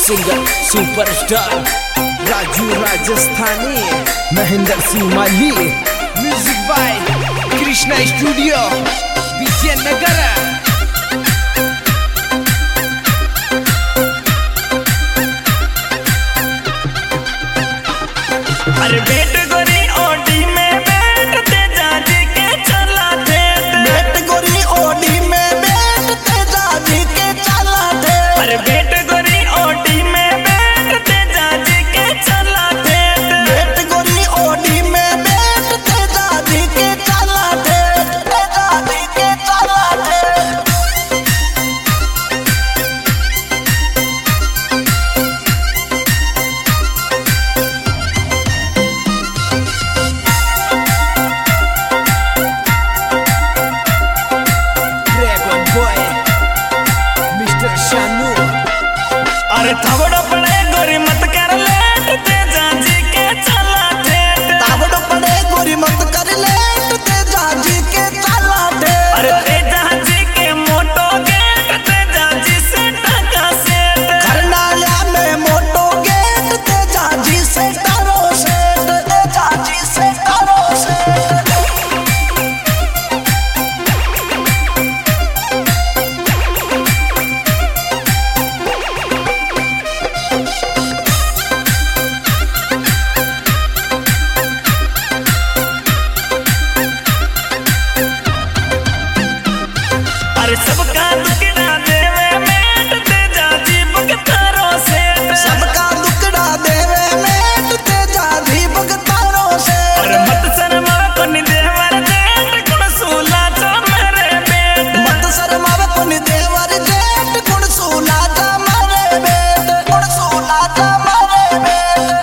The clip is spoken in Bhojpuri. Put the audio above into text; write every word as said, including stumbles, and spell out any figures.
Singer superstar Raju Rajasthani, Mahendra Singh Mali, music by Krishna studio Vijaynagar. अरे बेट गोरी ओडी में बैठते जाजी के चला थे, बेट गोरी ओडी में बैठते जाजी के चला थे। अरे बेट गोरी ओडी में बैठते जाजी के चला थे, बेट गोरी ओडी में बैठते जाजी के चला थे, जाजी के चला थे। अरे थवड़ो पड़े गोरी मत कर लेट ते जाजी के चला थे, तावड़ो पड़े गोरी मत कर लेट ते जाजी के चला थे। अरे ते जाजी के मोटो गेट ते जाजी से टका सेट, करनाया में मोटो गेट ते जाजी से टारो सेट, ते जाजी से टारो सेट। अरे सबका दुखड़ा देवे मेट ते जाजी भगतारो सेट, सबका दुखड़ा देवे मेट ते जाजी भगतारो सेट। अरे मत शर्मा कोनी देवर जेठ गुण सूला जो मेरे बेट, मत शर्मावे कोनी देवर जेठ गुण सूला जा मारे बेट, गुण सूला जा मारे बेट।